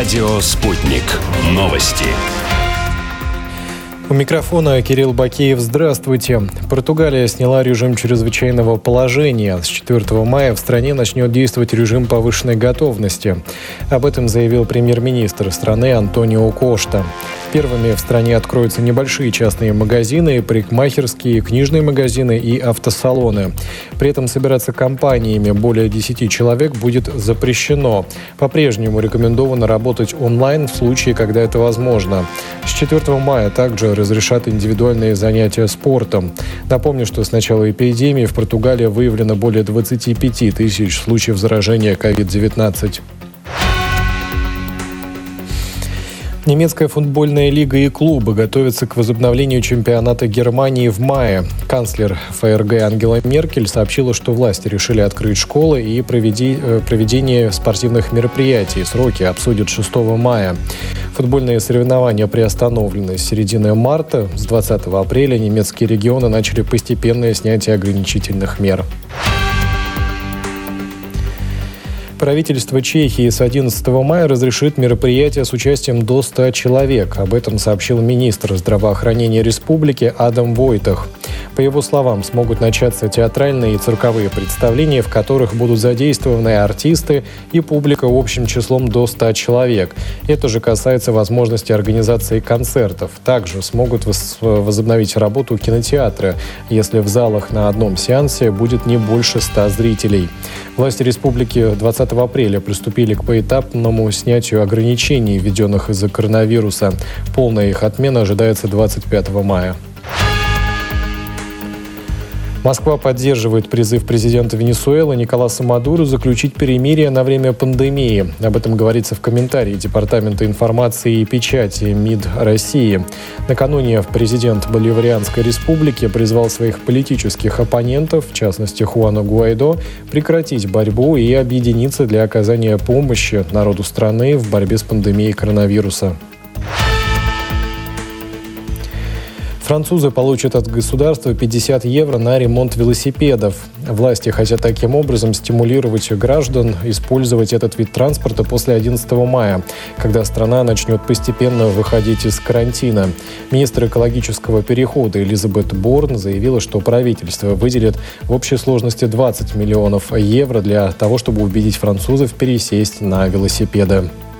Радио «Спутник». Новости. У микрофона Кирилл Бакеев. Здравствуйте. Португалия сняла режим чрезвычайного положения. С 4 мая в стране начнет действовать режим повышенной готовности. Об этом заявил премьер-министр страны Антонио Кошта. Первыми в стране откроются небольшие частные магазины, парикмахерские, книжные магазины и автосалоны. При этом собираться компаниями более 10 человек будет запрещено. По-прежнему рекомендовано работать онлайн в случае, когда это возможно. С 4 мая также разрешат индивидуальные занятия спортом. Напомню, что с начала эпидемии в Португалии выявлено более 25 тысяч случаев заражения COVID-19. Немецкая футбольная лига и клубы готовятся к возобновлению чемпионата Германии в мае. Канцлер ФРГ Ангела Меркель сообщила, что власти решили открыть школы и проведение спортивных мероприятий. Сроки обсудят 6 мая. Футбольные соревнования приостановлены с середины марта. С 20 апреля немецкие регионы начали постепенное снятие ограничительных мер. Правительство Чехии с 11 мая разрешит мероприятия с участием до 100 человек. Об этом сообщил министр здравоохранения республики Адам Войтах. По его словам, смогут начаться театральные и цирковые представления, в которых будут задействованы артисты и публика общим числом до 100 человек. Это же касается возможности организации концертов. Также смогут возобновить работу кинотеатры, если в залах на одном сеансе будет не больше 100 зрителей. Власти республики 20 апреля приступили к поэтапному снятию ограничений, введенных из-за коронавируса. Полная их отмена ожидается 25 мая. Москва поддерживает призыв президента Венесуэлы Николаса Мадуро заключить перемирие на время пандемии. Об этом говорится в комментарии Департамента информации и печати МИД России. Накануне президент Боливарианской республики призвал своих политических оппонентов, в частности Хуана Гуайдо, прекратить борьбу и объединиться для оказания помощи народу страны в борьбе с пандемией коронавируса. Французы получат от государства 50 евро на ремонт велосипедов. Власти хотят таким образом стимулировать граждан использовать этот вид транспорта после 11 мая, когда страна начнет постепенно выходить из карантина. Министр экологического перехода Элизабет Борн заявила, что правительство выделит в общей сложности 20 миллионов евро для того, чтобы убедить французов пересесть на велосипеды.